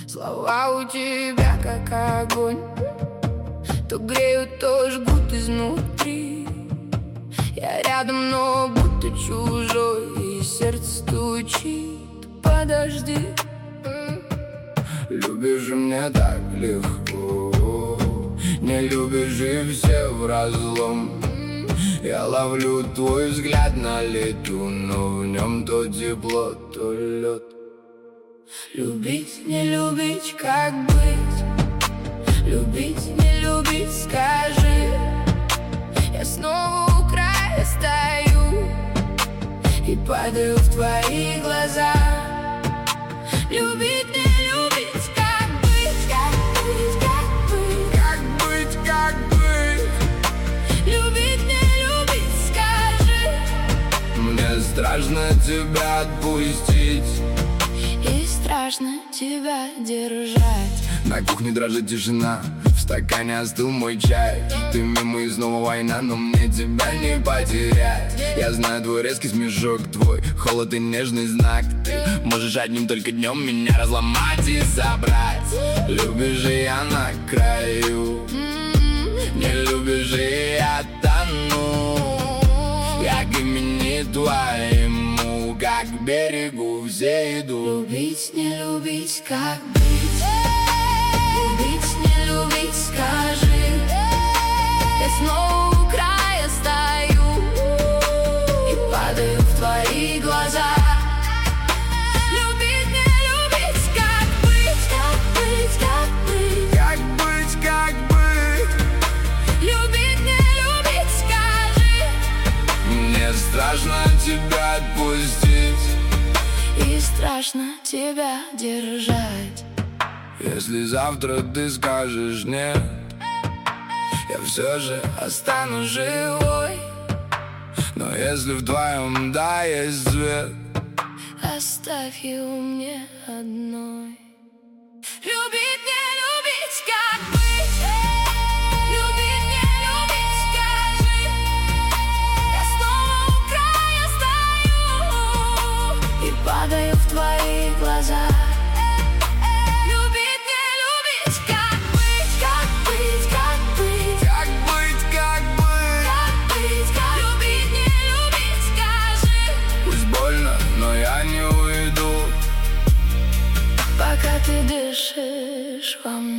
Слова у тебя как огонь, то греют, то жгут изнутри. Я рядом, но будто чужой, и сердце стучит. Подожди. Любишь же мне так легко, не любишь же все вразлом. Я ловлю твой взгляд на лету, но в нем то тепло, то лед. Любить, не любить, как быть? Любить, не любить, скажи. Я снова у края стою и падаю в твои глаза. Любить, не любить, как быть? Как быть, как быть? Как быть, как быть? Любить, не любить, скажи. Мне страшно тебя отпустить, и страшно тебя держать. На кухне дрожит тишина, в стакане остыл мой чай. Ты мимо и снова война, но мне тебя не потерять. Я знаю твой резкий смешок, твой холод и нежный знак. Ты можешь одним только днем меня разломать и забрать. Любишь же я на краю, не любишь же я тону. Я к имени твоему, как к берегу все иду. Любить, не любить, как быть? Любить, не любить, скажи. Я снова у края стою и падаю в твои глаза. Любить, не любить, как быть? Как быть, как быть? Как быть, как быть? Любить, не любить, скажи. Мне страшно тебя отпустить, и страшно тебя держать. если завтра ты скажешь нет, я все же останусь живой. Но если в твоем да есть свет, оставь его мне одной. Любить, не любить, как быть? Любить, не любить, скажи. Я снова у края стою и падаю в твои глаза. Любить, не любить, как быть? Как быть, как быть? как быть, как быть? Как быть, как любить, не любить, скажи. Пусть больно, но я не уйду, Пока ты дышишь во мне.